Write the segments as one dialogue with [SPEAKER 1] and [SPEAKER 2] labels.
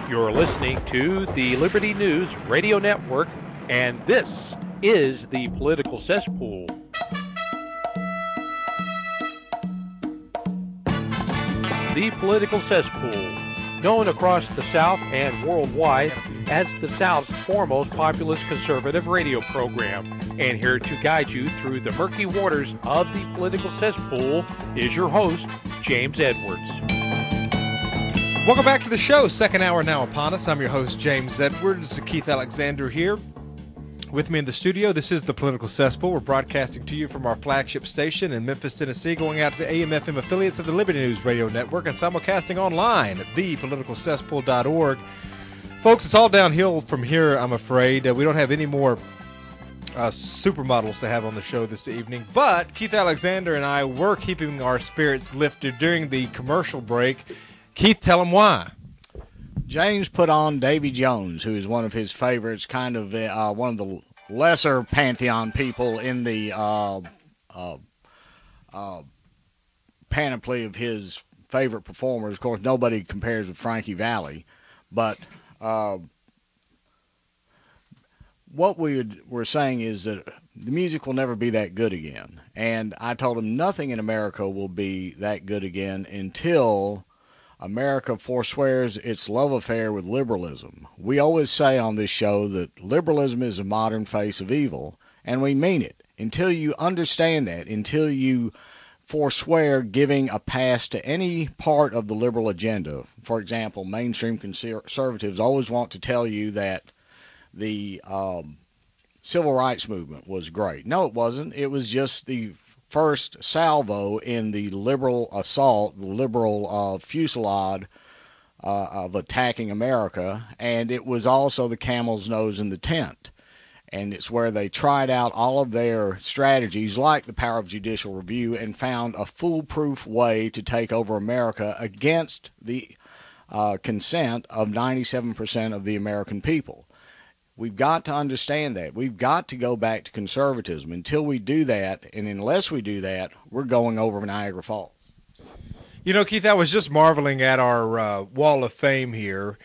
[SPEAKER 1] You're listening to the Liberty News Radio Network, and this is the Political Cesspool. The Political Cesspool, known across the South and worldwide as the South's foremost populist conservative radio program. And here to guide you through the murky waters of the Political Cesspool is your host, James Edwards.
[SPEAKER 2] Welcome back to the show. Second hour now upon us. I'm your host, James Edwards. Keith Alexander here with me in the studio. This is the Political Cesspool. We're broadcasting to you from our flagship station in Memphis, Tennessee, going out to the AM/FM affiliates of the Liberty News Radio Network and simulcasting online at thepoliticalcesspool.org. Folks, it's all downhill from here, I'm afraid. We don't have any more supermodels to have on the show this evening, but Keith Alexander and I were keeping our spirits lifted during the commercial break. Keith, tell them why.
[SPEAKER 3] James put on Davy Jones, who is one of his favorites, kind of one of the lesser pantheon people in the panoply of his favorite performers. Of course, nobody compares with Frankie Valli, but what we were saying is that the music will never be that good again. And I told him nothing in America will be that good again until America forswears its love affair with liberalism. We always say on this show that liberalism is a modern face of evil, and we mean it. Until you understand that, until you forswear giving a pass to any part of the liberal agenda. For example, mainstream conservatives always want to tell you that the civil rights movement was great. No, it wasn't. It was just the first salvo in the liberal assault, the liberal fusillade of attacking America, and it was also the camel's nose in the tent. And it's where they tried out all of their strategies, like the power of judicial review, and found a foolproof way to take over America against the consent of 97% of the American people. We've got to understand that. We've got to go back to conservatism. Until we do that, and unless we do that, we're going over Niagara Falls.
[SPEAKER 2] You know, Keith, I was just marveling at our Wall of Fame here.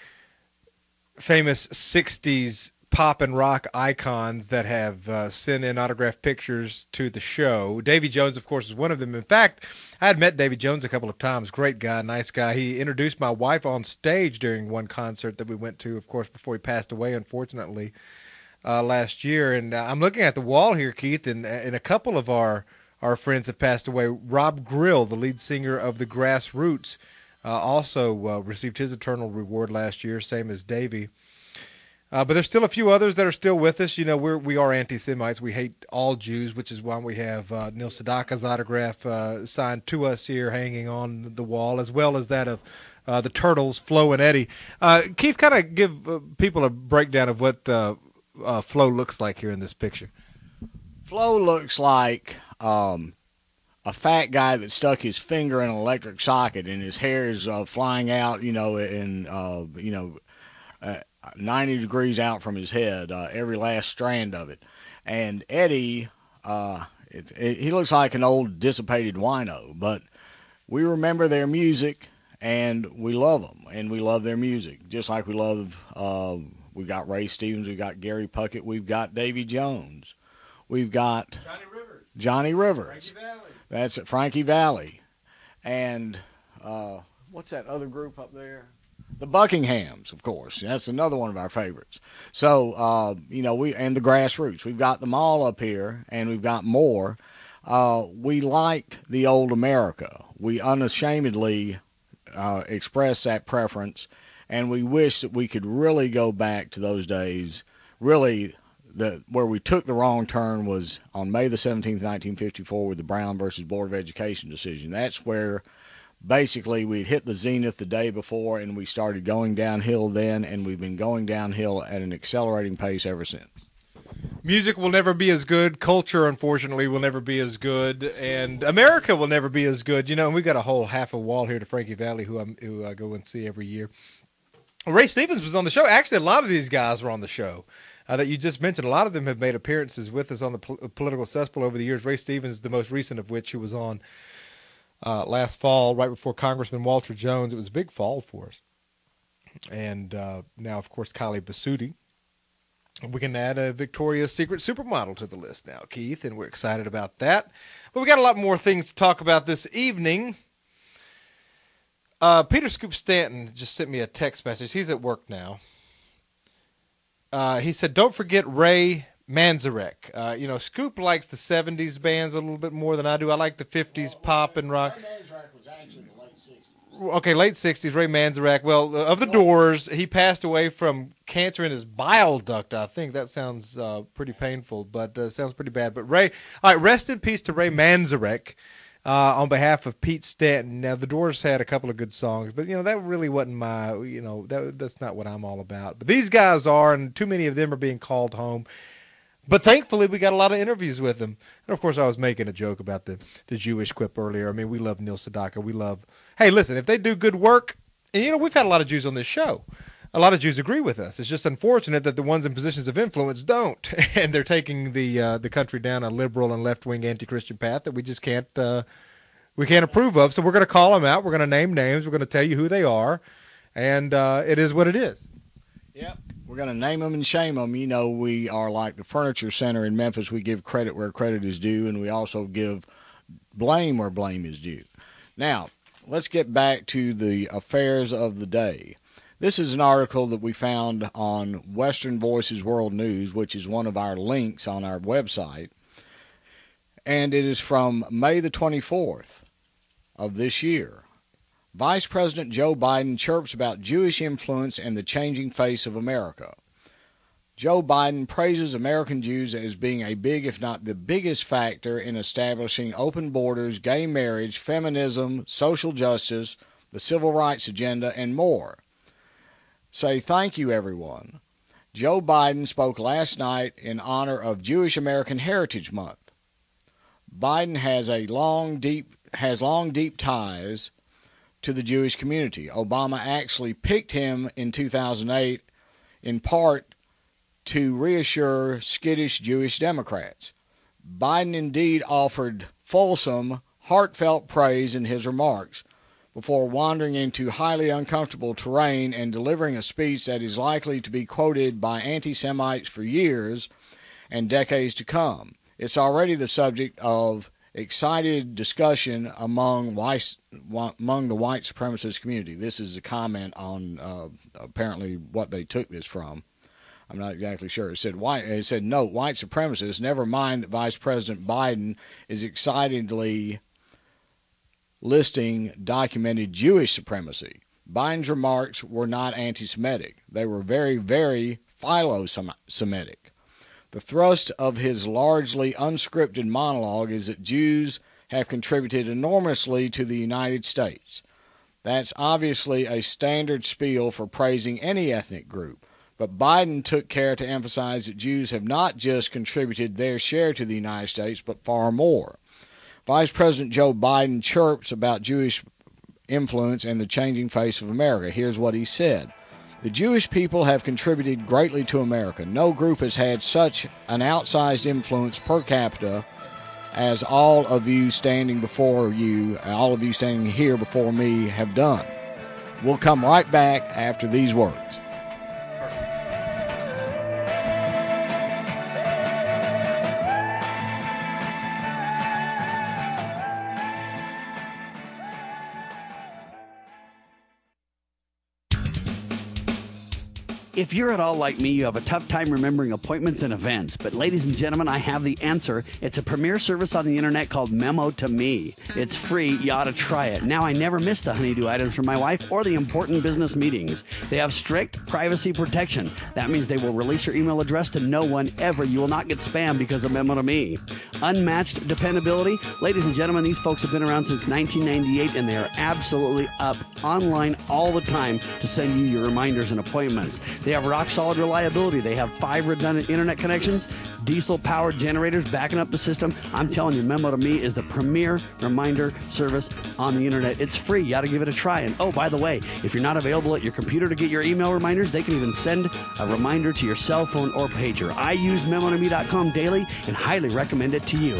[SPEAKER 2] Famous 60s pop and rock icons that have sent in autographed pictures to the show. Davy Jones, of course, is one of them. In fact, I had met Davy Jones a couple of times. Great guy, nice guy. He introduced my wife on stage during one concert that we went to, of course, before he passed away, unfortunately, last year. And I'm looking at the wall here, Keith, and a couple of our friends have passed away. Rob Grill, the lead singer of the Grassroots, also received his eternal reward last year, same as Davy. But there's still a few others that are still with us. You know, we are anti-Semites. We hate all Jews, which is why we have Neil Sedaka's autograph signed to us here hanging on the wall, as well as that of the Turtles, Flo and Eddie. Keith, kind of give people a breakdown of what Flo looks like here in this picture.
[SPEAKER 3] Flo looks like a fat guy that stuck his finger in an electric socket, and his hair is flying out, 90 degrees out from his head, every last strand of it. And Eddie, he looks like an old dissipated wino, but we remember their music and we love them, and we love their music. Just like we love, we got Ray Stevens, we got Gary Puckett, we've got Davy Jones, we've got Johnny Rivers.
[SPEAKER 2] Frankie Valli.
[SPEAKER 3] That's it, Frankie Valli. And what's that other group up there? The Buckinghams, of course. That's another one of our favorites. So, and the Grassroots. We've got them all up here, and we've got more. We liked the old America. We unashamedly expressed that preference, and we wish that we could really go back to those days. Really, where we took the wrong turn was on May the 17th, 1954, with the Brown versus Board of Education decision. That's where basically we'd hit the zenith the day before, and we started going downhill then, and we've been going downhill at an accelerating pace ever since.
[SPEAKER 2] Music will never be as good. Culture, unfortunately, will never be as good. And America will never be as good. You know, and we've got a whole half a wall here to Frankie Valli, who I go and see every year. Ray Stevens was on the show. Actually, a lot of these guys were on the show that you just mentioned. A lot of them have made appearances with us on the Political Cesspool over the years. Ray Stevens, the most recent of which, who was on last fall, right before Congressman Walter Jones. It was a big fall for us. And now, of course, Kylie Basutti. We can add a Victoria's Secret supermodel to the list now, Keith, and we're excited about that. But we got a lot more things to talk about this evening. Peter Scoop Stanton just sent me a text message. He's at work now. He said, don't forget Ray Manzarek. Scoop likes the 70s bands a little bit more than I do. I like the 50s pop and rock.
[SPEAKER 3] Ray Manzarek was actually the late 60s.
[SPEAKER 2] Okay, late 60s, Ray Manzarek. Well, of the Doors, he passed away from cancer in his bile duct, I think. That sounds pretty painful, but sounds pretty bad. But Ray, all right, rest in peace to Ray Manzarek on behalf of Pete Stanton. Now, the Doors had a couple of good songs, but, that really wasn't my, that's not what I'm all about. But these guys are, and too many of them are being called home. But thankfully, we got a lot of interviews with them. And, of course, I was making a joke about the Jewish quip earlier. I mean, we love Neil Sedaka. We love, hey, listen, if they do good work, and, we've had a lot of Jews on this show. A lot of Jews agree with us. It's just unfortunate that the ones in positions of influence don't. And they're taking the country down a liberal and left-wing anti-Christian path that we just can't approve of. So we're going to call them out. We're going to name names. We're going to tell you who they are. And it is what it is.
[SPEAKER 3] Yep. We're going to name them and shame them. We are like the Furniture Center in Memphis. We give credit where credit is due, and we also give blame where blame is due. Now, let's get back to the affairs of the day. This is an article that we found on Western Voices World News, which is one of our links on our website. And it is from May the 24th of this year. Vice President Joe Biden chirps about Jewish influence and the changing face of America. Joe Biden praises American Jews as being a big, if not the biggest factor in establishing open borders, gay marriage, feminism, social justice, the civil rights agenda, and more. Say thank you, everyone. Joe Biden spoke last night in honor of Jewish American Heritage Month. Biden has long, deep ties to the Jewish community. Obama actually picked him in 2008 in part to reassure skittish Jewish Democrats. Biden indeed offered fulsome, heartfelt praise in his remarks before wandering into highly uncomfortable terrain and delivering a speech that is likely to be quoted by anti-Semites for years and decades to come. It's already the subject of excited discussion among the white supremacist community. This is a comment on apparently what they took this from. I'm not exactly sure. It said, note, white supremacists, never mind that Vice President Biden is excitedly listing documented Jewish supremacy. Biden's remarks were not anti-Semitic. They were very, very philo-Semitic. The thrust of his largely unscripted monologue is that Jews have contributed enormously to the United States. That's obviously a standard spiel for praising any ethnic group, but Biden took care to emphasize that Jews have not just contributed their share to the United States, but far more. Vice President Joe Biden chirps about Jewish influence and the changing face of America. Here's what he said. The Jewish people have contributed greatly to America. No group has had such an outsized influence per capita as all of you standing here before me have done. We'll come right back after these words.
[SPEAKER 4] If you're at all like me, you have a tough time remembering appointments and events. But ladies and gentlemen, I have the answer. It's a premier service on the internet called Memo to Me. It's free. You ought to try it. Now, I never miss the honeydew items for my wife or the important business meetings. They have strict privacy protection. That means they will release your email address to no one ever. You will not get spam because of Memo to Me. Unmatched dependability. Ladies and gentlemen, these folks have been around since 1998, and they are absolutely up online all the time to send you your reminders and appointments. They have rock-solid reliability. They have 5 redundant internet connections, diesel-powered generators backing up the system. I'm telling you, Memo to Me is the premier reminder service on the internet. It's free. You ought to give it a try. And, oh, by the way, if you're not available at your computer to get your email reminders, they can even send a reminder to your cell phone or pager. I use memotome.com daily and highly recommend it to you.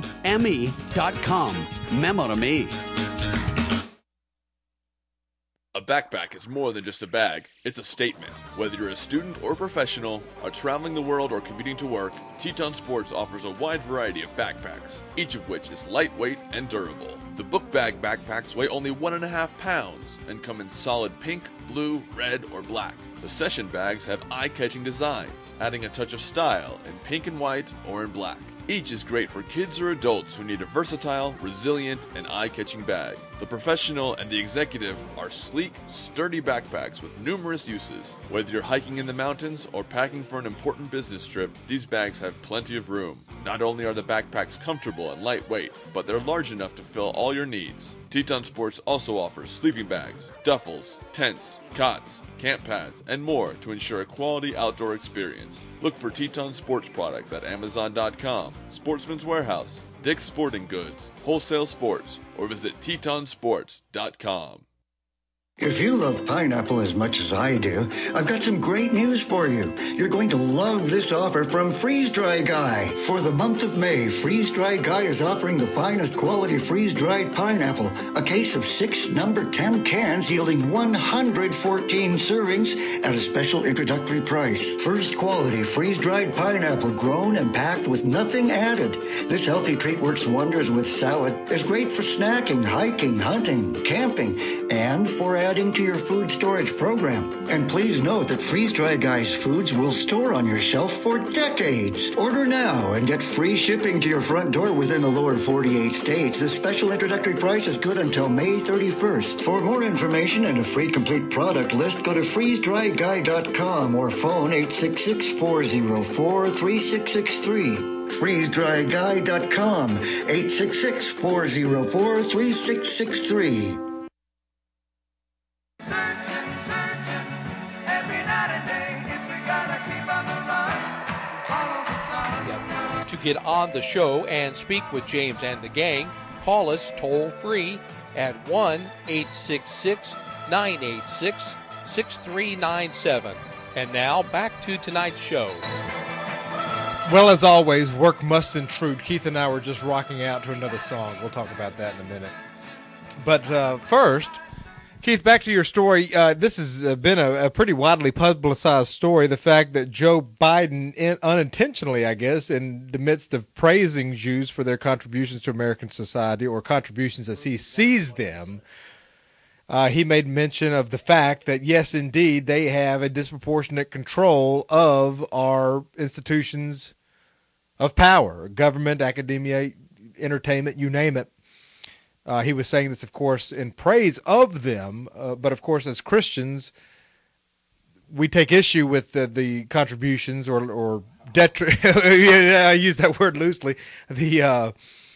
[SPEAKER 4] memotome.com. Memo to Me.
[SPEAKER 5] A backpack is more than just a bag, it's a statement. Whether you're a student or professional, are traveling the world or commuting to work, Teton Sports offers a wide variety of backpacks, each of which is lightweight and durable. The book bag backpacks weigh only 1.5 pounds and come in solid pink, blue, red, or black. The session bags have eye-catching designs, adding a touch of style in pink and white or in black. Each is great for kids or adults who need a versatile, resilient, and eye-catching bag. The professional and the executive are sleek, sturdy backpacks with numerous uses. Whether you're hiking in the mountains or packing for an important business trip, these bags have plenty of room. Not only are the backpacks comfortable and lightweight, but they're large enough to fill all your needs. Teton Sports also offers sleeping bags, duffels, tents, cots, camp pads, and more to ensure a quality outdoor experience. Look for Teton Sports products at Amazon.com, Sportsman's Warehouse, Dick's Sporting Goods, Wholesale Sports, or visit TetonSports.com.
[SPEAKER 6] If you love pineapple as much as I do, I've got some great news for you. You're going to love this offer from Freeze Dry Guy. For the month of May, Freeze Dry Guy is offering the finest quality freeze-dried pineapple, a case of 6 number 10 cans yielding 114 servings at a special introductory price. First quality freeze-dried pineapple grown and packed with nothing added. This healthy treat works wonders with salad, is great for snacking, hiking, hunting, camping, and for adding to your food storage program. And please note that Freeze Dry Guy's foods will store on your shelf for decades. Order now and get free shipping to your front door within the lower 48 states. This special introductory price is good until May 31st. For more information and a free complete product list, go to freezedryguy.com or phone 866-404-3663. freezedryguy.com 866-404-3663.
[SPEAKER 1] To get on the show and speak with James and the gang, call us toll free at 1-866-986-6397. And now back to tonight's show.
[SPEAKER 2] Well, as always, work must intrude. Keith and I were just rocking out to another song. We'll talk about that in a minute. But first, Keith, back to your story. This has been a pretty widely publicized story, the fact that Joe Biden, unintentionally, I guess, in the midst of praising Jews for their contributions to American society, or contributions as he sees them, he made mention of the fact that, yes, indeed, they have a disproportionate control of our institutions of power, government, academia, entertainment, you name it. He was saying this, of course, in praise of them, but of course, as Christians, we take issue with the contributions or I use that word loosely. The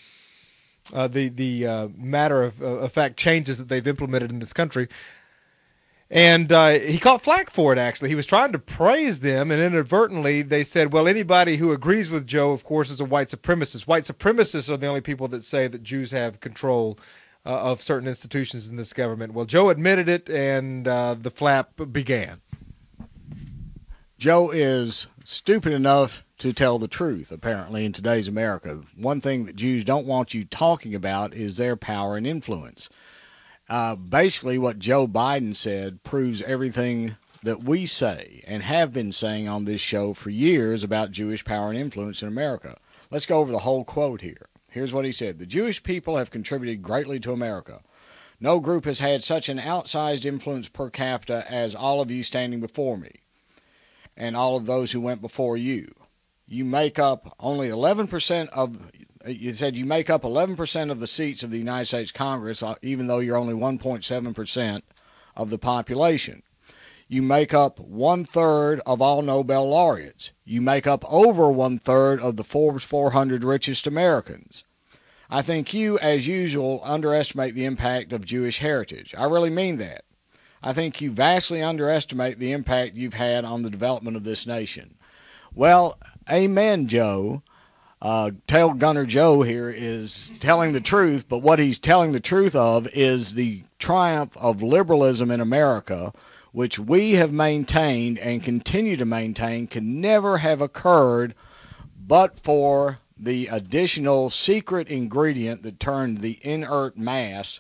[SPEAKER 2] matter of fact changes that they've implemented in this country. And he caught flack for it, actually. He was trying to praise them, and inadvertently they said, well, anybody who agrees with Joe, of course, is a white supremacist. White supremacists are the only people that say that Jews have control of certain institutions in this government. Well, Joe admitted it, and the flap began.
[SPEAKER 3] Joe is stupid enough to tell the truth, apparently, in today's America. One thing that Jews don't want you talking about is their power and influence. Basically, what Joe Biden said proves everything that we say and have been saying on this show for years about Jewish power and influence in America. Let's go over the whole quote here. Here's what he said. The Jewish people have contributed greatly to America. No group has had such an outsized influence per capita as all of you standing before me and all of those who went before you. You make up only 11% of... You said you make up 11% of the seats of the United States Congress, even though you're only 1.7% of the population. You make up 1/3 of all Nobel laureates. You make up over 1/3 of the Forbes 400 richest Americans. I think you, as usual, underestimate the impact of Jewish heritage. I really mean that. I think you vastly underestimate the impact you've had on the development of this nation. Well, amen, Joe. Tail Gunner Joe here is telling the truth, but what he's telling the truth of is the triumph of liberalism in America, which we have maintained and continue to maintain can never have occurred but for the additional secret ingredient that turned the inert mass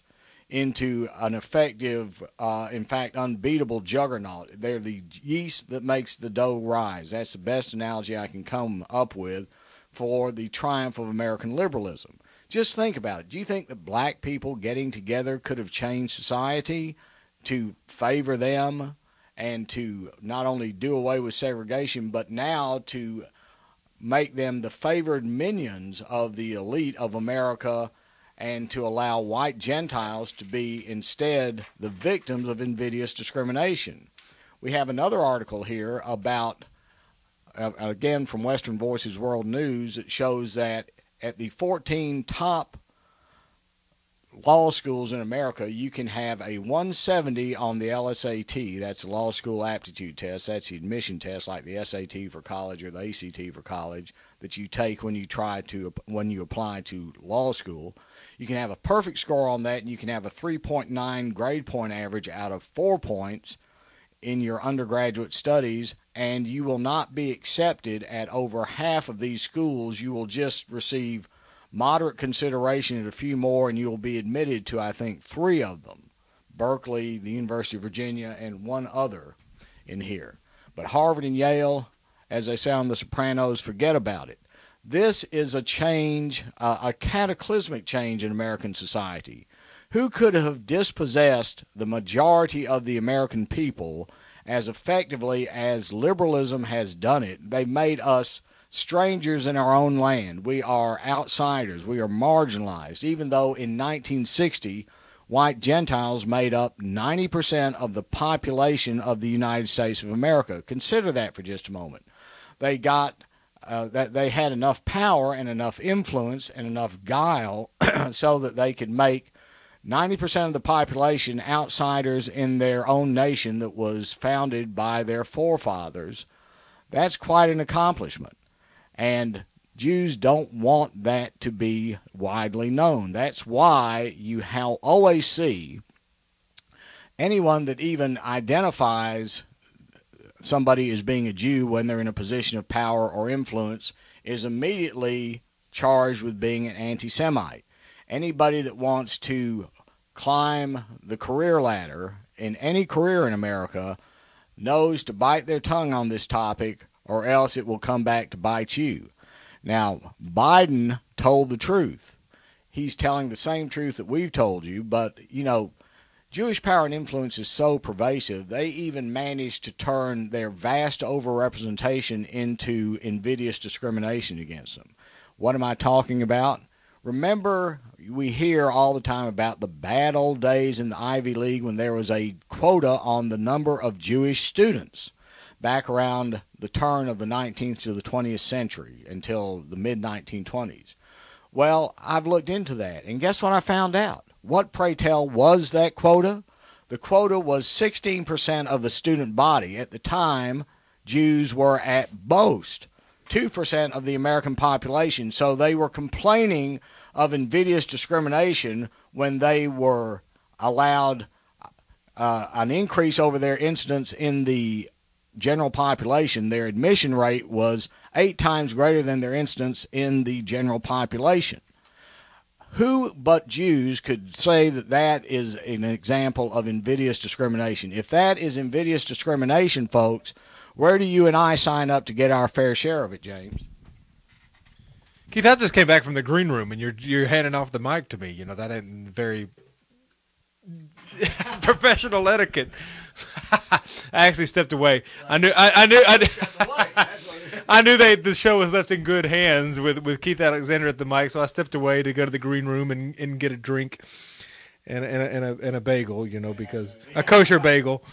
[SPEAKER 3] into an effective, in fact, unbeatable juggernaut. They're the yeast that makes the dough rise. That's the best analogy I can come up with for the triumph of American liberalism. Just think about it. Do you think that black people getting together could have changed society to favor them and to not only do away with segregation, but now to make them the favored minions of the elite of America and to allow white Gentiles to be instead the victims of invidious discrimination? We have another article here about, again from Western Voices World News, that shows that at the 14 top law schools in America, you can have a 170 on the LSAT. That's the law school aptitude test. That's the admission test, like the SAT for college or the ACT for college, that you take when you apply to law school. You can have a perfect score on that, and you can have a 3.9 grade point average out of 4 points in your undergraduate studies, and you will not be accepted at over half of these schools. You will just receive moderate consideration at a few more, and you will be admitted to, I think, 3 of them: Berkeley, the University of Virginia, and one other in here. But Harvard and Yale, as they say on The Sopranos, forget about it. This is a change, a cataclysmic change in American society. Who could have dispossessed the majority of the American people as effectively as liberalism has done it? They made us strangers in our own land. We are outsiders. We are marginalized, even though in 1960, white Gentiles made up 90% of the population of the United States of America. Consider that for just a moment. They got that they had enough power and enough influence and enough guile so that they could make 90% of the population outsiders in their own nation that was founded by their forefathers. That's quite an accomplishment. And Jews don't want that to be widely known. That's why you always see anyone that even identifies somebody as being a Jew when they're in a position of power or influence is immediately charged with being an anti-Semite. Anybody that wants to climb the career ladder in any career in America knows to bite their tongue on this topic, or else it will come back to bite you. Now, Biden told the truth. He's telling the same truth that we've told you, but, Jewish power and influence is so pervasive, they even managed to turn their vast overrepresentation into invidious discrimination against them. What am I talking about? Remember, we hear all the time about the bad old days in the Ivy League when there was a quota on the number of Jewish students back around the turn of the 19th to the 20th century until the mid-1920s. Well, I've looked into that, and guess what I found out? What, pray tell, was that quota? The quota was 16% of the student body. At the time, Jews were at most 2% of the American population, so they were complaining of invidious discrimination when they were allowed an increase over their incidence in the general population. Their admission rate was 8 times greater than their incidence in the general population. Who but Jews could say that that is an example of invidious discrimination? If that is invidious discrimination, folks, where do you and I sign up to get our fair share of it, James?
[SPEAKER 2] Keith, I just came back from the green room, and you're handing off the mic to me. That ain't very professional etiquette. I actually stepped away. I knew the show was left in good hands with Keith Alexander at the mic, so I stepped away to go to the green room and get a drink and a bagel, because a kosher bagel.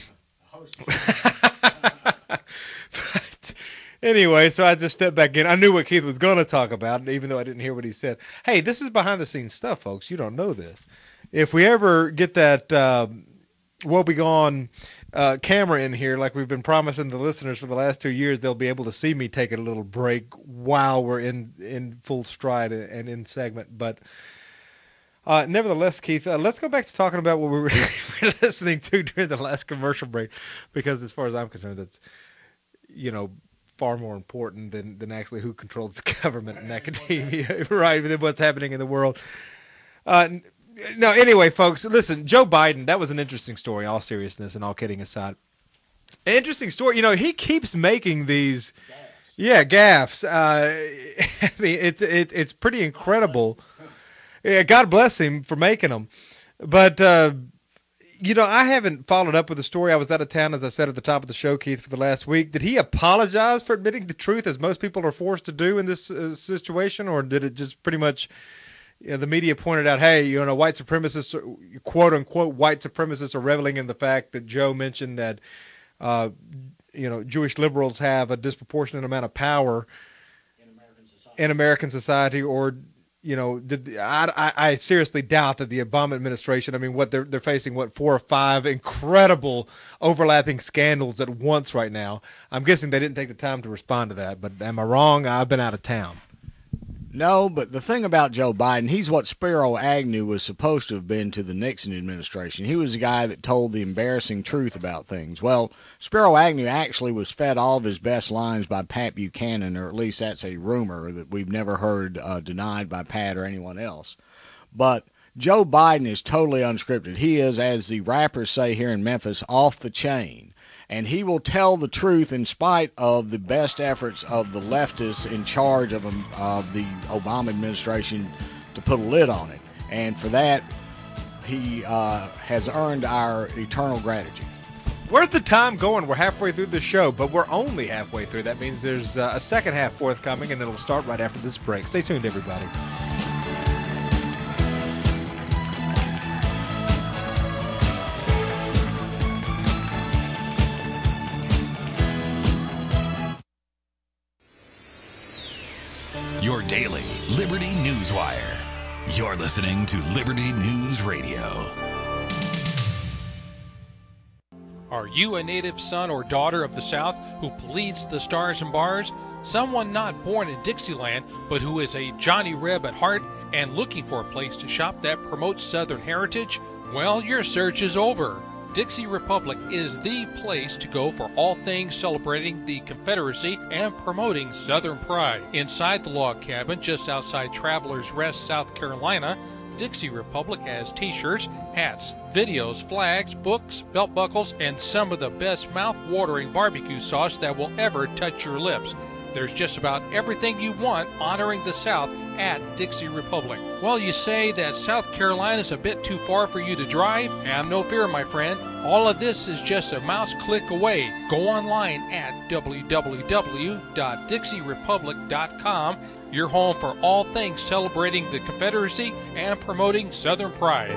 [SPEAKER 2] But anyway, so I just stepped back in. I knew what Keith was going to talk about, even though I didn't hear what he said. Hey, this is behind the scenes stuff, folks. You don't know this. If we ever get that woebegone camera in here, like we've been promising the listeners for the last 2 years, they'll be able to see me taking a little break while we're in full stride and in segment. But nevertheless, Keith, let's go back to talking about what we were listening to during the last commercial break, because as far as I'm concerned, that's far more important than actually who controls the government and academia, right? Than what's happening in the world. No, anyway, folks, listen, Joe Biden, that was an interesting story, all seriousness and all kidding aside. An interesting story. He keeps making these gaffes. I mean, it's pretty incredible. Yeah, God bless him for making them. But I haven't followed up with the story. I was out of town, as I said at the top of the show, Keith, for the last week. Did he apologize for admitting the truth, as most people are forced to do in this situation, or did it just pretty much, the media pointed out, hey, white supremacists, quote unquote, white supremacists are reveling in the fact that Joe mentioned that, Jewish liberals have a disproportionate amount of power in American society, or I seriously doubt that the Obama administration, I mean, they're facing 4 or 5 incredible overlapping scandals at once right now. I'm guessing they didn't take the time to respond to that, but am I wrong? I've been out of town.
[SPEAKER 3] No, but the thing about Joe Biden, he's what Spiro Agnew was supposed to have been to the Nixon administration. He was the guy that told the embarrassing truth about things. Well, Spiro Agnew actually was fed all of his best lines by Pat Buchanan, or at least that's a rumor that we've never heard denied by Pat or anyone else. But Joe Biden is totally unscripted. He is, as the rappers say here in Memphis, off the chain. And he will tell the truth in spite of the best efforts of the leftists in charge of the Obama administration to put a lid on it. And for that, he has earned our eternal gratitude.
[SPEAKER 2] Where's the time going? We're halfway through the show, but we're only halfway through. That means there's a second half forthcoming, and it'll start right after this break. Stay tuned, everybody.
[SPEAKER 7] Your daily Liberty News Wire. You're listening to Liberty News Radio.
[SPEAKER 1] Are you a native son or daughter of the South who pleads the stars and bars? Someone not born in Dixieland, but who is a Johnny Reb at heart and looking for a place to shop that promotes Southern heritage? Well, your search is over. Dixie Republic is the place to go for all things celebrating the Confederacy and promoting Southern pride. Inside the log cabin just outside Travelers Rest, South Carolina, Dixie Republic has t-shirts, hats, videos, flags, books, belt buckles, and some of the best mouth-watering barbecue sauce that will ever touch your lips. There's just about everything you want honoring the South at Dixie Republic. Well, you say that South Carolina's a bit too far for you to drive? Have no fear, my friend. All of this is just a mouse click away. Go online at www.dixierepublic.com, your home for all things celebrating the Confederacy and promoting Southern pride.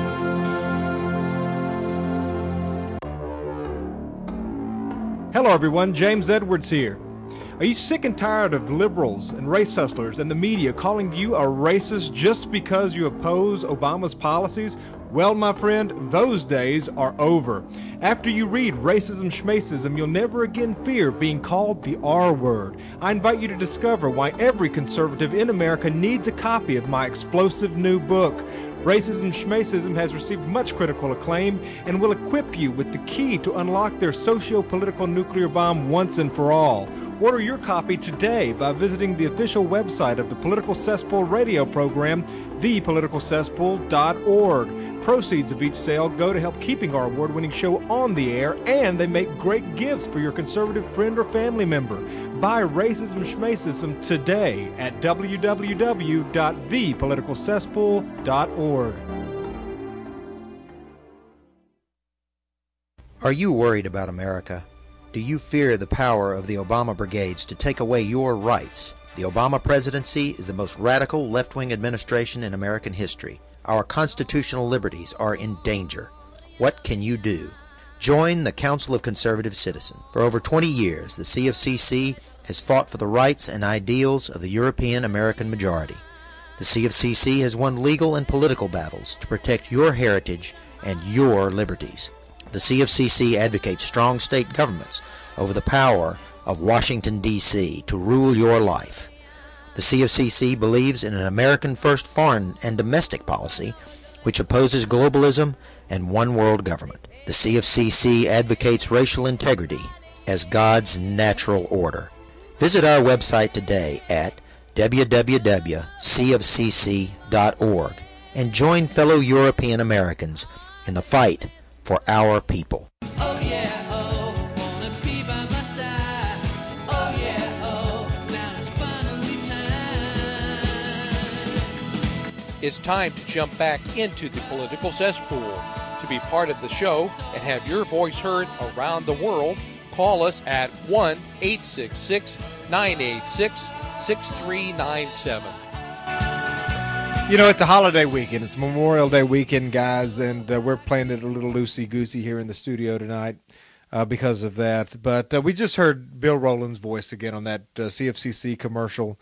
[SPEAKER 2] Hello, everyone. James Edwards here. Are you sick and tired of liberals and race hustlers and the media calling you a racist just because you oppose Obama's policies? Well, my friend, those days are over. After you read Racism Schmacism, you'll never again fear being called the R word. I invite you to discover why every conservative in America needs a copy of my explosive new book. Racism Schmacism has received much critical acclaim and will equip you with the key to unlock their socio-political nuclear bomb once and for all. Order your copy today by visiting the official website of the Political Cesspool radio program, thepoliticalcesspool.org. Proceeds of each sale go to help keeping our award-winning show on the air, and they make great gifts for your conservative friend or family member. Buy Racism Schmacism today at www.thepoliticalcesspool.org.
[SPEAKER 8] Are you worried about America? Do you fear the power of the Obama brigades to take away your rights? The Obama presidency is the most radical left-wing administration in American history. Our constitutional liberties are in danger. What can you do? Join the Council of Conservative Citizens. For over 20 years, the CFCC has fought for the rights and ideals of the European American majority. The CFCC has won legal and political battles to protect your heritage and your liberties. The CFCC advocates strong state governments over the power of Washington, D.C. to rule your life. The CFCC believes in an American-first foreign and domestic policy which opposes globalism and one-world government. The CFCC advocates racial integrity as God's natural order. Visit our website today at www.cfcc.org and join fellow European Americans in the fight for our people.
[SPEAKER 9] Oh yeah, oh, wanna be by my side. Oh yeah, oh, now it's finally time.
[SPEAKER 1] It's time to jump back into the political cesspool. To be part of the show and have your voice heard around the world, call us at 1-866-986-6397.
[SPEAKER 2] You know, it's the holiday weekend. It's Memorial Day weekend, guys, and we're playing it a little loosey-goosey here in the studio tonight because of that. But we just heard Bill Rowland's voice again on that CFCC commercial.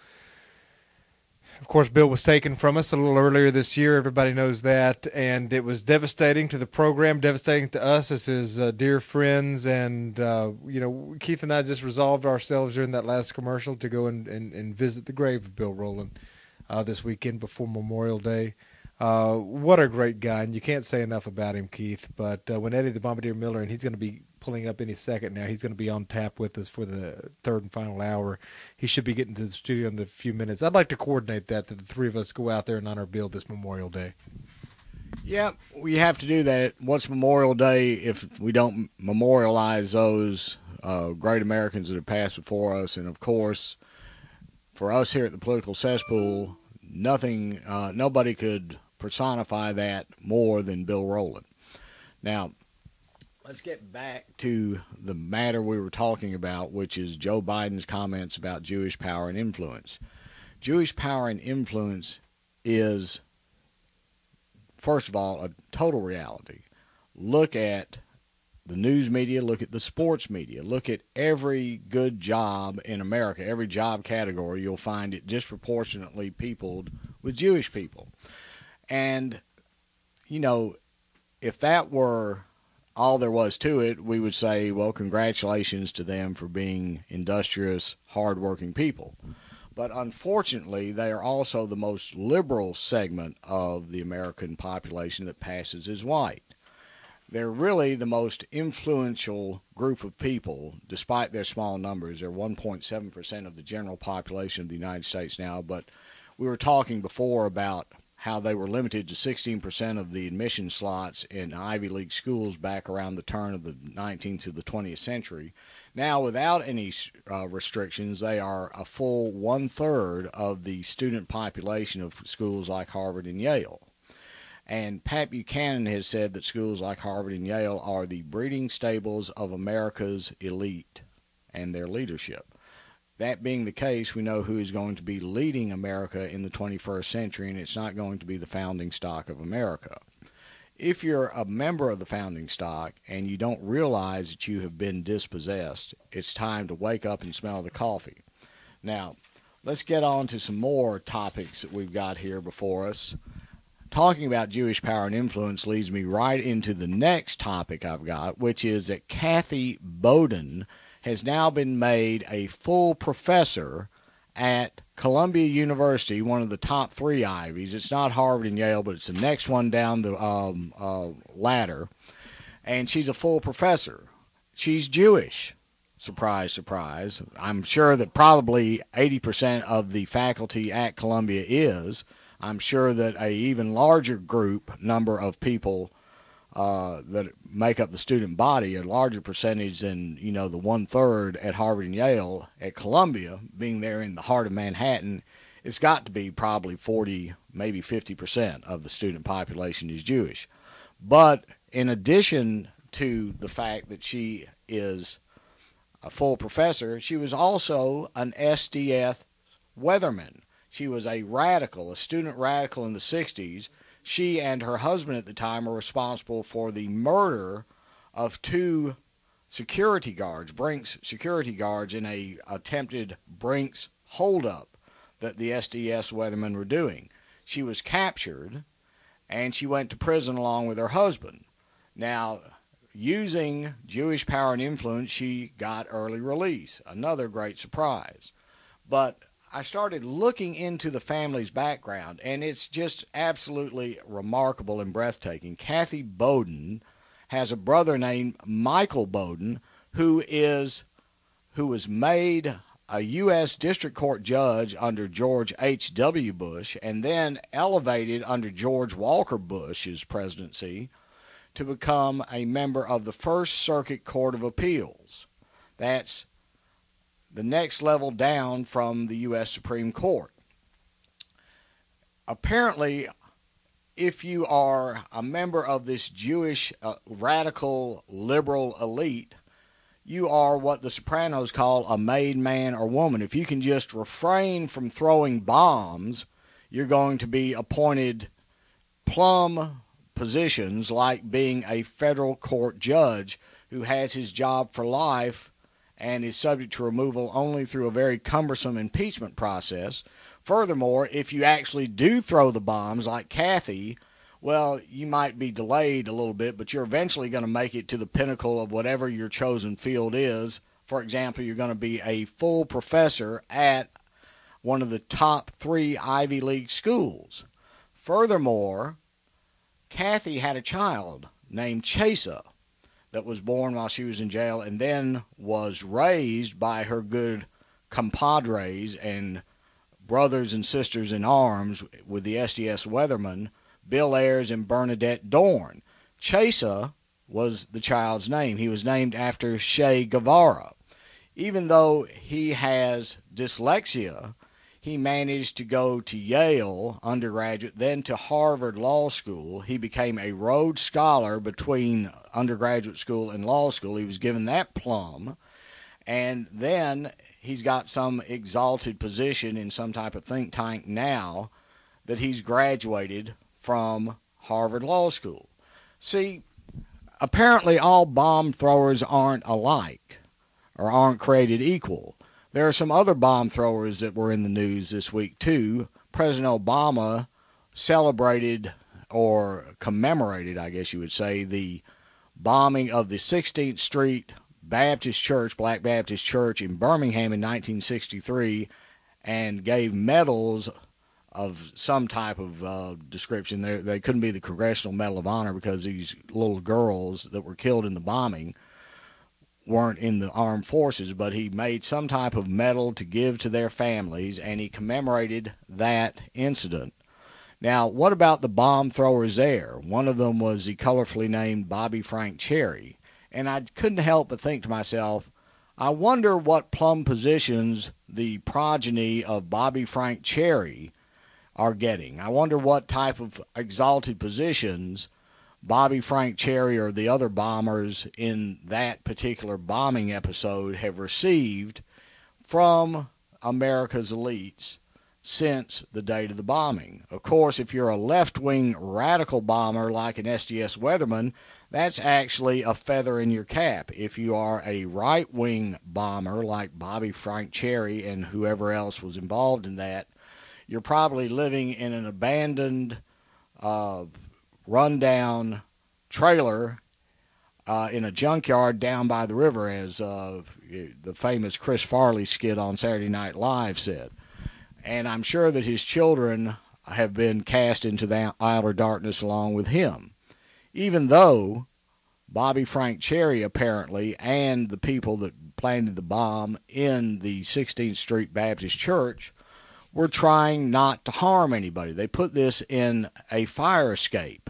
[SPEAKER 2] Of course, Bill was taken from us a little earlier this year. Everybody knows that. And it was devastating to the program, devastating to us as his dear friends. And, you know, Keith and I just resolved ourselves during that last commercial to go and visit the grave of Bill Rowland this weekend before Memorial Day. What a great guy. And you can't say enough about him, Keith. But when Eddie the Bombardier Miller, and he's going to be pulling up any second now, he's going to be on tap with us for the third and final hour. He should be getting to the studio in a few minutes. I'd like to coordinate that the three of us go out there and honor Bill this Memorial Day.
[SPEAKER 3] Yeah, we have to do that. What's Memorial Day if we don't memorialize those great Americans that have passed before us? And, of course, for us here at the Political Cesspool, nobody could personify that more than Bill Rowland. Now, let's get back to the matter we were talking about, which is Joe Biden's comments about Jewish power and influence. Jewish power and influence is, first of all, a total reality. Look at the news media, look at the sports media, look at every good job in America, every job category, you'll find it disproportionately peopled with Jewish people. And, you know, if that were all there was to it, we would say, well, congratulations to them for being industrious, hardworking people. But unfortunately, they are also the most liberal segment of the American population that passes as white. They're really the most influential group of people, despite their small numbers. They're 1.7% of the general population of the United States now, but we were talking before about how they were limited to 16% of the admission slots in Ivy League schools back around the turn of the 19th to the 20th century. Now, without any restrictions, they are a full one-third of the student population of schools like Harvard and Yale. And Pat Buchanan has said that schools like Harvard and Yale are the breeding stables of America's elite and their leadership. That being the case, we know who is going to be leading America in the 21st century, and it's not going to be the founding stock of America. If you're a member of the founding stock and you don't realize that you have been dispossessed, it's time to wake up and smell the coffee. Now, let's get on to some more topics that we've got here before us. Talking about Jewish power and influence leads me right into the next topic I've got, which is that Kathy Bowden has now been made a full professor at Columbia University, one of the top three Ivies. It's not Harvard and Yale, but it's the next one down the ladder. And she's a full professor. She's Jewish. Surprise, surprise. I'm sure that probably 80% of the faculty at Columbia is. I'm sure that a even larger number of people that make up the student body, a larger percentage than, you know, the one-third at Harvard and Yale, at Columbia, being there in the heart of Manhattan, it's got to be probably 40, maybe 50% of the student population is Jewish. But in addition to the fact that she is a full professor, she was also an SDF weatherman. She was a radical, a student radical in the 60s. She and her husband at the time were responsible for the murder of two security guards, Brinks security guards, in a attempted Brinks holdup that the SDS weathermen were doing. She was captured, and she went to prison along with her husband. Now, using Jewish power and influence, she got early release. Another great surprise. But I started looking into the family's background, and it's just absolutely remarkable and breathtaking. Kathy Bowden has a brother named Michael Bowden, who was made a U.S. District Court judge under George H.W. Bush, and then elevated under George Walker Bush's presidency to become a member of the First Circuit Court of Appeals. That's the next level down from the U.S. Supreme Court. Apparently, if you are a member of this Jewish radical liberal elite, you are what the Sopranos call a made man or woman. If you can just refrain from throwing bombs, you're going to be appointed plum positions like being a federal court judge who has his job for life and is subject to removal only through a very cumbersome impeachment process. Furthermore, if you actually do throw the bombs like Kathy, well, you might be delayed a little bit, but you're eventually going to make it to the pinnacle of whatever your chosen field is. For example, you're going to be a full professor at one of the top 3 Ivy League schools. Furthermore, Kathy had a child named Chesa that was born while she was in jail and then was raised by her good compadres and brothers and sisters in arms with the SDS Weathermen, Bill Ayers and Bernadette Dorn. Chesa was the child's name. He was named after Che Guevara. Even though he has dyslexia, he managed to go to Yale undergraduate, then to Harvard Law School. He became a Rhodes Scholar between undergraduate school and law school. He was given that plum. And then he's got some exalted position in some type of think tank now that he's graduated from Harvard Law School. See, apparently all bomb throwers aren't alike or aren't created equal. There are some other bomb throwers that were in the news this week, too. President Obama celebrated or commemorated, I guess you would say, the bombing of the 16th Street Baptist Church, Black Baptist Church in Birmingham in 1963, and gave medals of some type of description. They couldn't be the Congressional Medal of Honor because these little girls that were killed in the bombing weren't in the armed forces, but he made some type of medal to give to their families, and he commemorated that incident. Now, what about the bomb throwers there? One of them was the colorfully named Bobby Frank Cherry, and I couldn't help but think to myself, I wonder what plum positions the progeny of Bobby Frank Cherry are getting. I wonder what type of exalted positions Bobby Frank Cherry or the other bombers in that particular bombing episode have received from America's elites since the date of the bombing. Of course, if you're a left-wing radical bomber like an SDS Weatherman, that's actually a feather in your cap. If you are a right-wing bomber like Bobby Frank Cherry and whoever else was involved in that, you're probably living in an abandoned, rundown trailer in a junkyard down by the river, as the famous Chris Farley skit on Saturday Night Live said. And I'm sure that his children have been cast into the outer darkness along with him. Even though Bobby Frank Cherry apparently and the people that planted the bomb in the 16th Street Baptist Church were trying not to harm anybody. They put this in a fire escape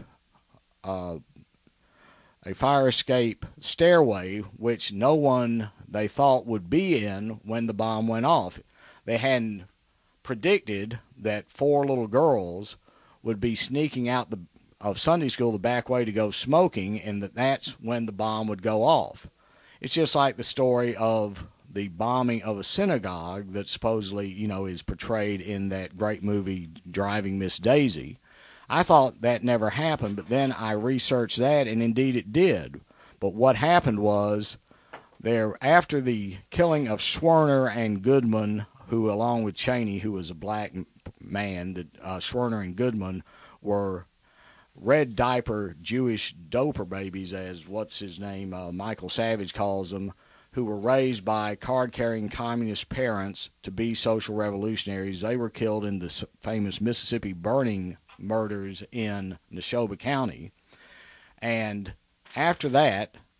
[SPEAKER 3] stairway, which no one they thought would be in when the bomb went off. They hadn't predicted that 4 little girls would be sneaking out of Sunday school the back way to go smoking, and that's when the bomb would go off. It's just like the story of the bombing of a synagogue that supposedly, is portrayed in that great movie Driving Miss Daisy. I thought that never happened, but then I researched that, and indeed it did. But what happened was, after the killing of Schwerner and Goodman, who, along with Cheney, who was a black man, that Schwerner and Goodman were red diaper Jewish doper babies, as Michael Savage calls them, who were raised by card-carrying communist parents to be social revolutionaries. They were killed in the famous Mississippi burning murders in Neshoba County. And after that,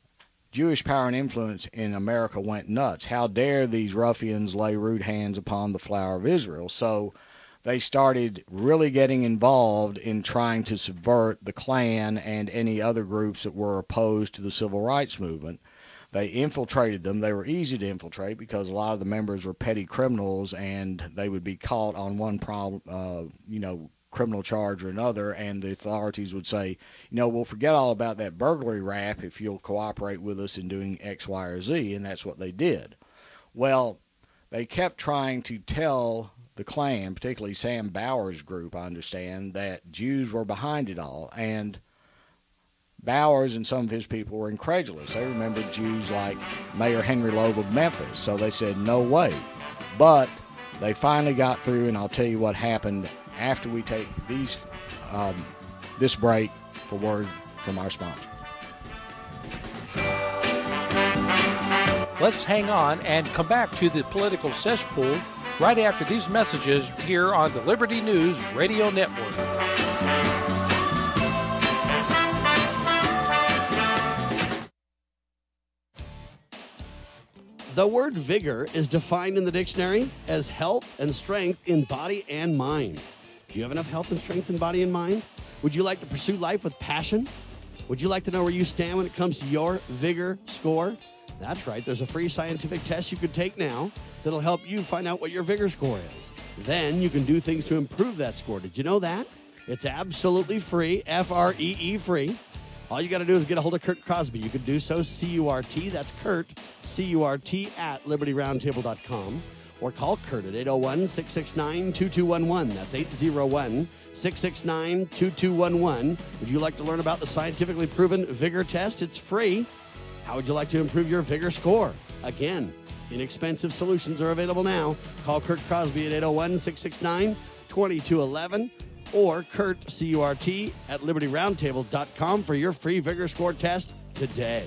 [SPEAKER 3] Jewish power and influence in America went nuts. How dare these ruffians lay rude hands upon the flower of Israel? So they started really getting involved in trying to subvert the Klan and any other groups that were opposed to the civil rights movement. They infiltrated them. They were easy to infiltrate because a lot of the members were petty criminals, and they would be caught on one criminal charge or another, and the authorities would say, we'll forget all about that burglary rap if you'll cooperate with us in doing X, Y, or Z, and that's what they did. Well, they kept trying to tell the Klan, particularly Sam Bowers' group, I understand, that Jews were behind it all, and Bowers and some of his people were incredulous. They remembered Jews like Mayor Henry Loeb of Memphis, so they said, no way. But they finally got through, and I'll tell you what happened after we take this break for word from our sponsor.
[SPEAKER 1] Let's hang on and come back to the political cesspool right after these messages here on the Liberty News Radio Network.
[SPEAKER 4] The word vigor is defined in the dictionary as health and strength in body and mind. Do you have enough health and strength in body and mind? Would you like to pursue life with passion? Would you like to know where you stand when it comes to your vigor score? That's right, there's a free scientific test you could take now that'll help you find out what your vigor score is. Then you can do things to improve that score. Did you know that? It's absolutely free, F-R-E-E free. All you got to do is get a hold of Kurt Crosby. You can do so, C-U-R-T, that's Kurt, C-U-R-T, at LibertyRoundtable.com. Or call Kurt at 801-669-2211. That's 801-669-2211. Would you like to learn about the scientifically proven vigor test? It's free. How would you like to improve your vigor score? Again, inexpensive solutions are available now. Call Kurt Crosby at 801-669-2211. Or Kurt, C-U-R-T, at LibertyRoundtable.com for your free vigor score test today.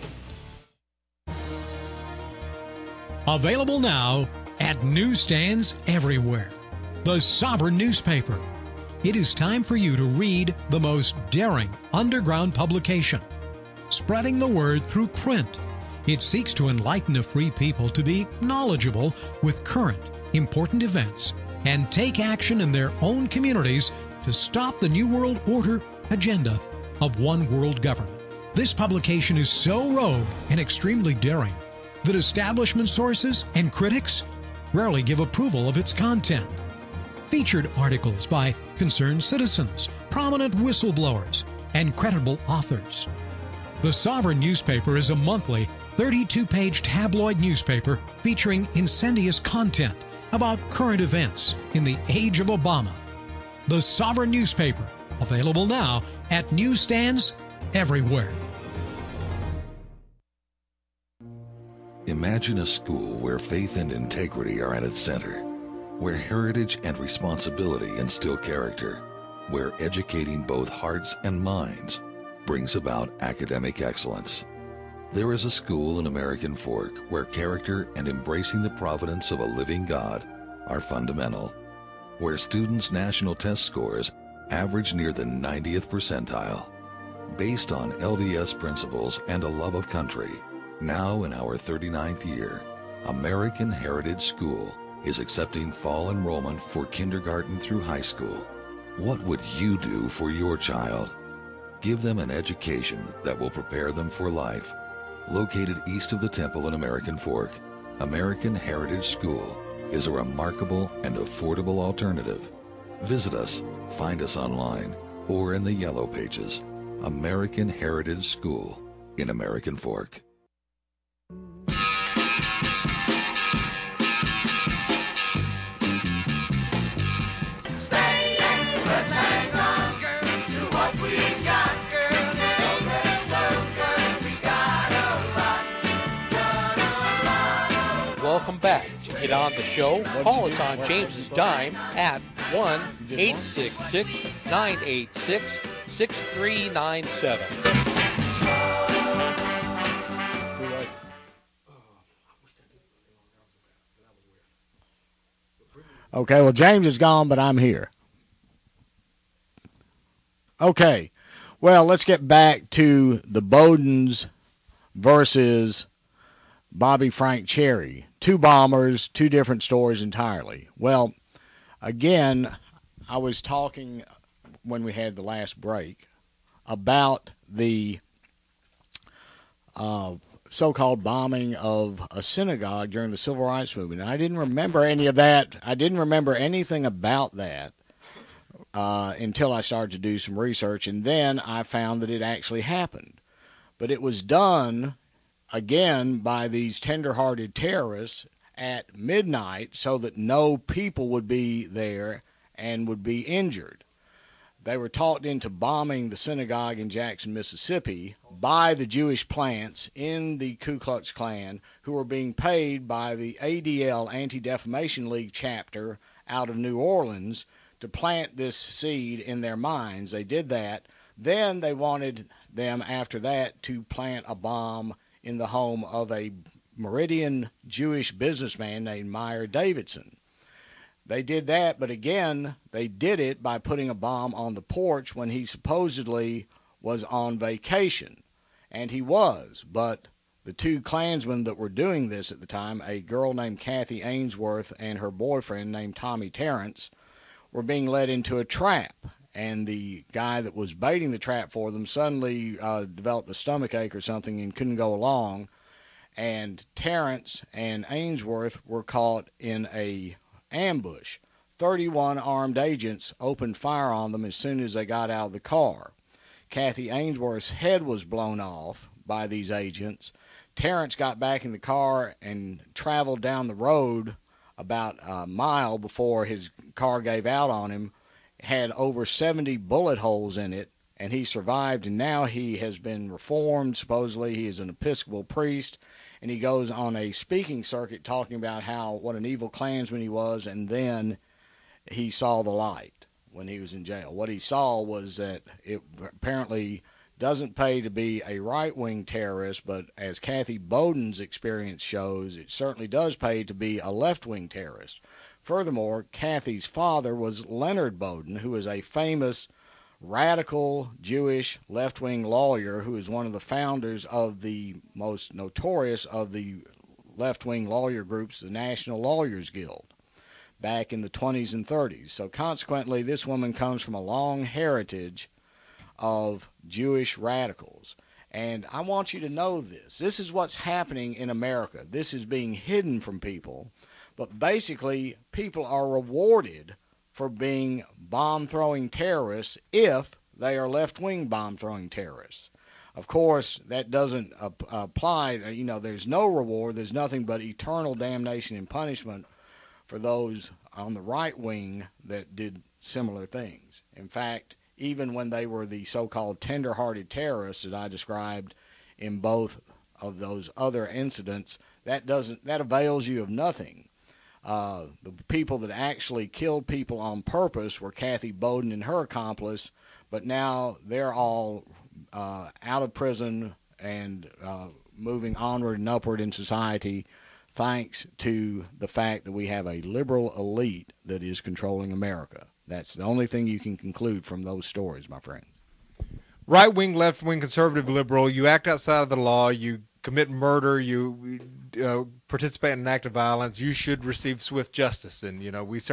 [SPEAKER 10] Available now at newsstands everywhere. The Sovereign newspaper. It is time for you to read the most daring underground publication, spreading the word through print. It seeks to enlighten a free people to be knowledgeable with current, important events and take action in their own communities to stop the New World Order agenda of one world government. This publication is so rogue and extremely daring that establishment sources and critics rarely give approval of its content. Featured articles by concerned citizens, prominent whistleblowers, and credible authors. The Sovereign newspaper is a monthly 32-page tabloid newspaper featuring incendious content about current events in the age of Obama. The Sovereign newspaper, available now at newsstands everywhere.
[SPEAKER 11] Imagine a school where faith and integrity are at its center, where heritage and responsibility instill character, where educating both hearts and minds brings about academic excellence. There is a school in American Fork where character and embracing the providence of a living God are fundamental, where students' national test scores average near the 90th percentile. Based on LDS principles and a love of country, now in our 39th year, American Heritage School is accepting fall enrollment for kindergarten through high school. What would you do for your child? Give them an education that will prepare them for life. Located east of the Temple in American Fork, American Heritage School is a remarkable and affordable alternative. Visit us, find us online, or in the Yellow Pages. American Heritage School in American Fork.
[SPEAKER 1] Welcome back. To get on the show, call us on James's dime at 1-866-986-6397.
[SPEAKER 3] Okay, well, James is gone, but I'm here. Okay, well, let's get back to the Bowdens versus Bobby Frank Cherry. Two bombers, two different stories entirely. Well, again, I was talking when we had the last break about the so-called bombing of a synagogue during the Civil Rights Movement. And I didn't remember any of that. I didn't remember anything about that until I started to do some research, and then I found that it actually happened. But it was done, again, by these tender-hearted terrorists at midnight so that no people would be there and would be injured. They were talked into bombing the synagogue in Jackson, Mississippi by the Jewish plants in the Ku Klux Klan who were being paid by the ADL, Anti-Defamation League chapter out of New Orleans to plant this seed in their minds. They did that. Then they wanted them, after that, to plant a bomb in the home of a Meridian Jewish businessman named Meyer Davidson. They did that, but again, they did it by putting a bomb on the porch when he supposedly was on vacation. And he was, but the two Klansmen that were doing this at the time, a girl named Kathy Ainsworth and her boyfriend named Tommy Terrence, were being led into a trap. And the guy that was baiting the trap for them suddenly developed a stomach ache or something and couldn't go along. And Terrence and Ainsworth were caught in a ambush. 31 armed agents opened fire on them as soon as they got out of the car. Kathy Ainsworth's head was blown off by these agents. Terrence got back in the car and traveled down the road about a mile before his car gave out on him. Had over 70 bullet holes in it, and he survived, and now he has been reformed. Supposedly he is an Episcopal priest, and he goes on a speaking circuit talking about what an evil Klansman he was, and then he saw the light when he was in jail. What he saw was that it apparently doesn't pay to be a right-wing terrorist, but as Kathy Bowden's experience shows, it certainly does pay to be a left-wing terrorist. Furthermore, Kathy's father was Leonard Bowden, who is a famous radical Jewish left-wing lawyer who is one of the founders of the most notorious of the left-wing lawyer groups, the National Lawyers Guild, back in the 20s and 30s. So consequently, this woman comes from a long heritage of Jewish radicals. And I want you to know this. This is what's happening in America. This is being hidden from people. But basically, people are rewarded for being bomb-throwing terrorists if they are left-wing bomb-throwing terrorists. Of course, that doesn't apply. There's no reward. There's nothing but eternal damnation and punishment for those on the right wing that did similar things. In fact, even when they were the so-called tender-hearted terrorists that I described in both of those other incidents, that avails you of nothing. The people that actually killed people on purpose were Kathy Bowden and her accomplice, but now they're all out of prison and moving onward and upward in society thanks to the fact that we have a liberal elite that is controlling America. That's the only thing you can conclude from those stories, my friend.
[SPEAKER 2] Right-wing, left-wing, conservative, liberal, you act outside of the law, you commit murder, you participate in an act of violence, you should receive swift justice. And,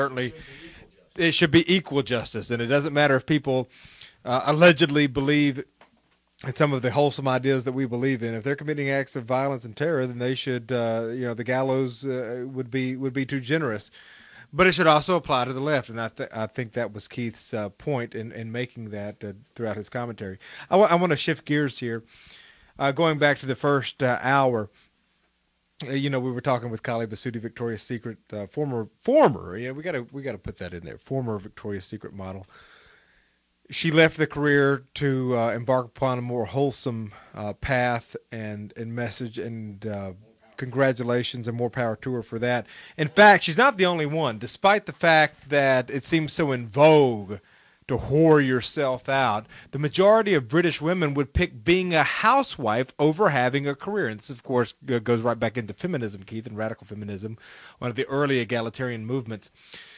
[SPEAKER 2] it should be equal justice. And it doesn't matter if people allegedly believe in some of the wholesome ideas that we believe in. If they're committing acts of violence and terror, then they should, the gallows would be too generous. But it should also apply to the left, and I think that was Keith's point in making that throughout his commentary. I want to shift gears here. Going back to the first hour, we were talking with Kali Basutti, Victoria's Secret former. We got to put that in there. Former Victoria's Secret model. She left the career to embark upon a more wholesome path and message, and congratulations and more power to her for that. In fact, she's not the only one, despite the fact that it seems so in vogue to whore yourself out. The majority of British women would pick being a housewife over having a career. And this, of course, goes right back into feminism, Keith, and radical feminism, one of the early egalitarian movements.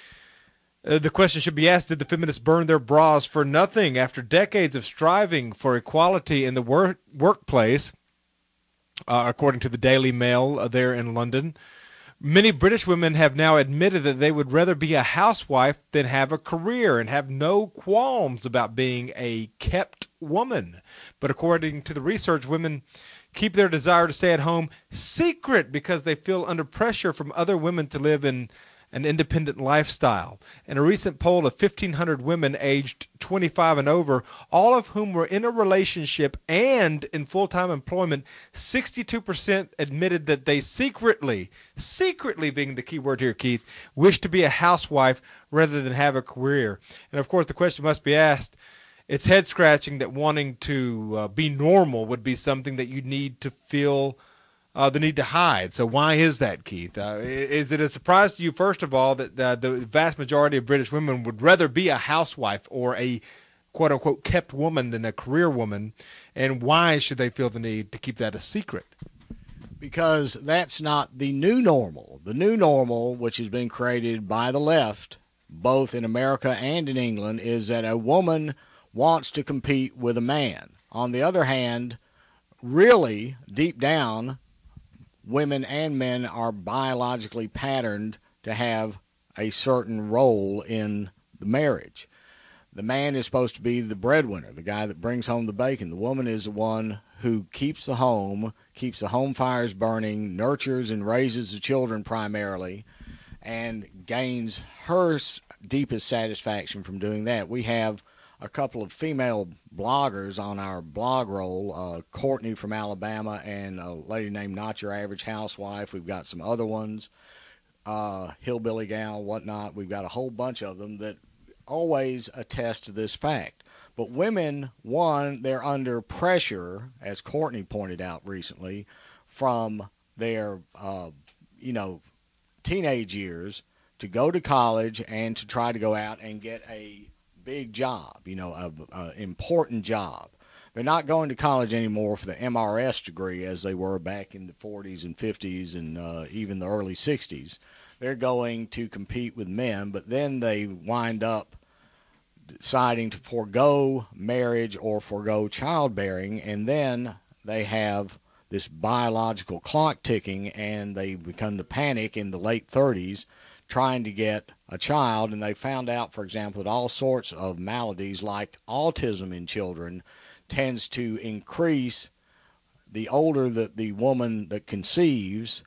[SPEAKER 2] The question should be asked, did the feminists burn their bras for nothing after decades of striving for equality in the workplace? according to the Daily Mail there in London. Many British women have now admitted that they would rather be a housewife than have a career and have no qualms about being a kept woman. But according to the research, women keep their desire to stay at home secret because they feel under pressure from other women to live in an independent lifestyle. In a recent poll of 1,500 women aged 25 and over, all of whom were in a relationship and in full-time employment, 62% admitted that they secretly being the key word here, Keith, wish to be a housewife rather than have a career. And of course, the question must be asked, it's head-scratching that wanting to be normal would be something that you need to feel the need to hide. So why is that, Keith? Is it a surprise to you, first of all, that the vast majority of British women would rather be a housewife or a quote-unquote kept woman than a career woman? And why should they feel the need to keep that a secret?
[SPEAKER 3] Because that's not the new normal. The new normal, which has been created by the left, both in America and in England, is that a woman wants to compete with a man. On the other hand, really, deep down, women and men are biologically patterned to have a certain role in the marriage. The man is supposed to be the breadwinner, the guy that brings home the bacon. The woman is the one who keeps the home fires burning, nurtures and raises the children primarily, and gains her deepest satisfaction from doing that. We have a couple of female bloggers on our blog roll, Courtney from Alabama and a lady named Not Your Average Housewife. We've got some other ones, Hillbilly Gal, whatnot. We've got a whole bunch of them that always attest to this fact. But women, one, they're under pressure, as Courtney pointed out recently, from their, teenage years to go to college and to try to go out and get a big job, an important job. They're not going to college anymore for the MRS degree as they were back in the 40s and 50s and even the early 60s. They're going to compete with men, but then they wind up deciding to forego marriage or forego childbearing, and then they have this biological clock ticking, and they become to panic in the late 30s trying to get a child, and they found out, for example, that all sorts of maladies like autism in children tends to increase the older that the woman that conceives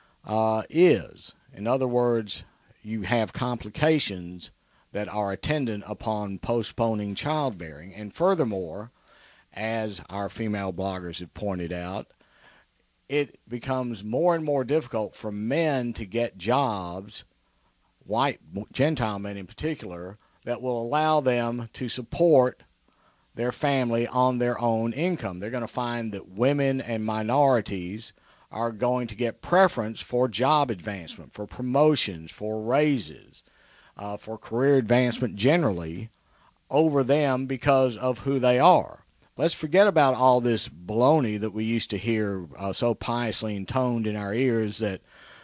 [SPEAKER 3] is. In other words, you have complications that are attendant upon postponing childbearing. And furthermore, as our female bloggers have pointed out, it becomes more and more difficult for men to get jobs, white Gentile men in particular, that will allow them to support their family on their own income. They're going to find that women and minorities are going to get preference for job advancement, for promotions, for raises, for career advancement generally over them because of who they are. Let's forget about all this baloney that we used to hear so piously intoned in our ears that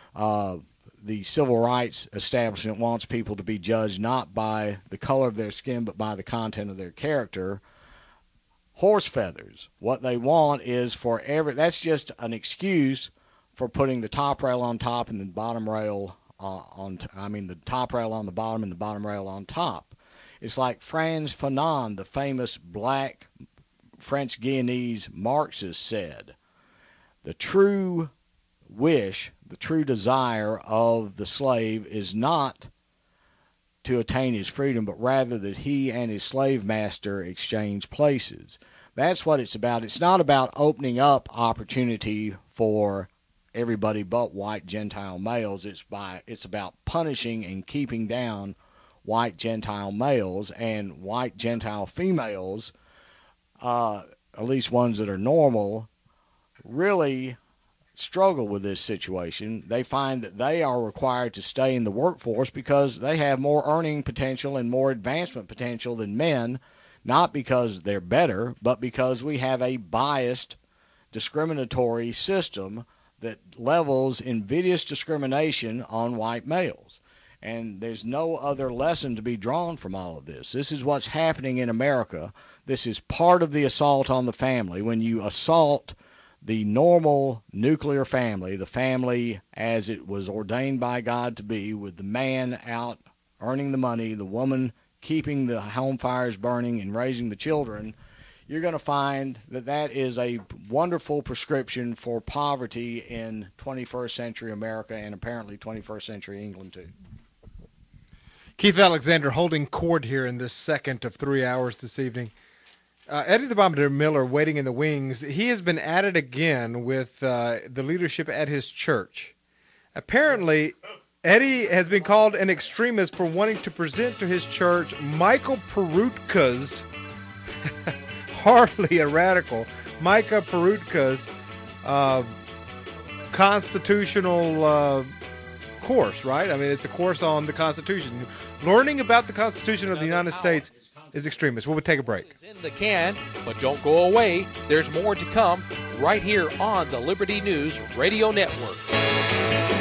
[SPEAKER 3] the civil rights establishment wants people to be judged not by the color of their skin but by the content of their character. Horse feathers. What they want is that's just an excuse for putting the top rail on top and the bottom rail the top rail on the bottom and the bottom rail on top. It's like Frantz Fanon, the famous black French Guyanese Marxist, said, the true wish, the true desire of the slave is not to attain his freedom, but rather that he and his slave master exchange places. That's what it's about. It's not about opening up opportunity for everybody but white Gentile males. It's about punishing and keeping down white Gentile males, and white Gentile females, at least ones that are normal, really struggle with this situation. They find that they are required to stay in the workforce because they have more earning potential and more advancement potential than men, not because they're better, but because we have a biased, discriminatory system that levels invidious discrimination on white males. And there's no other lesson to be drawn from all of this. This is what's happening in America. This is part of the assault on the family. When you assault the normal nuclear family, the family as it was ordained by God to be, with the man out earning the money, the woman keeping the home fires burning and raising the children, you're going to find that that is a wonderful prescription for poverty in 21st century America and apparently 21st century England too.
[SPEAKER 2] Keith Alexander holding court here in this second of 3 hours this evening. Eddie the Bomber Miller waiting in the wings. He has been at it again with the leadership at his church. Apparently, Eddie has been called an extremist for wanting to present to his church Michael Perutka's, hardly a radical, Micah Perutka's constitutional course, right? I mean, it's a course on the Constitution. Learning about the Constitution of the United States is extremist. We'll take a break.
[SPEAKER 1] In the can, but don't go away. There's more to come right here on the Liberty News Radio Network.